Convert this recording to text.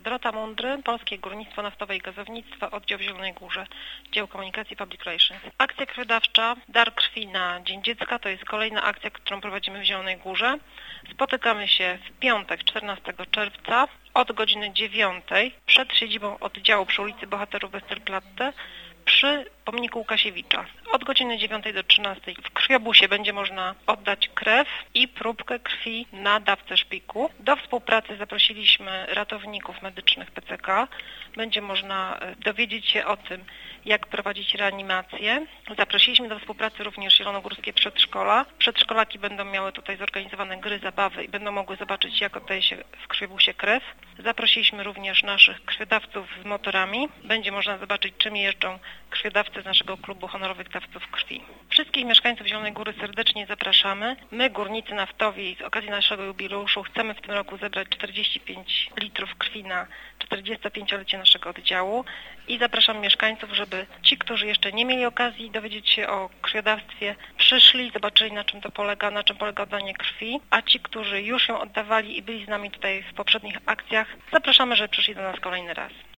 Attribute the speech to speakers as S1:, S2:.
S1: Dorota Mądry, Polskie Górnictwo Naftowe i Gazownictwo, oddział w Zielonej Górze, dział komunikacji Public Relations. Akcja krwiodawcza Dar krwi na Dzień Dziecka to jest kolejna akcja, którą prowadzimy w Zielonej Górze. Spotykamy się w piątek, 14 czerwca od godziny 9 przed siedzibą oddziału przy ulicy Bohaterów Westerplatte przy pomniku Łukasiewicza. Od godziny 9 do 13 w krwiobusie będzie można oddać krew i próbkę krwi na dawcę szpiku. Do współpracy zaprosiliśmy ratowników medycznych PCK. Będzie można dowiedzieć się o tym, jak prowadzić reanimację. Zaprosiliśmy do współpracy również zielonogórskie przedszkola. Przedszkolaki będą miały tutaj zorganizowane gry, zabawy i będą mogły zobaczyć, jak oddaje się w krwiobusie krew. Zaprosiliśmy również naszych krwiodawców z motorami. Będzie można zobaczyć, czym jeżdżą krwiodawcy z naszego klubu honorowych dawców krwi. Wszystkich mieszkańców Zielonej Góry serdecznie zapraszamy. My, górnicy naftowi, z okazji naszego jubileuszu chcemy w tym roku zebrać 45 litrów krwi na 45-lecie naszego oddziału i zapraszam mieszkańców, żeby ci, którzy jeszcze nie mieli okazji dowiedzieć się o krwiodawstwie, przyszli, zobaczyli, na czym to polega, na czym polega oddanie krwi, a ci, którzy już ją oddawali i byli z nami tutaj w poprzednich akcjach, zapraszamy, żeby przyszli do nas kolejny raz.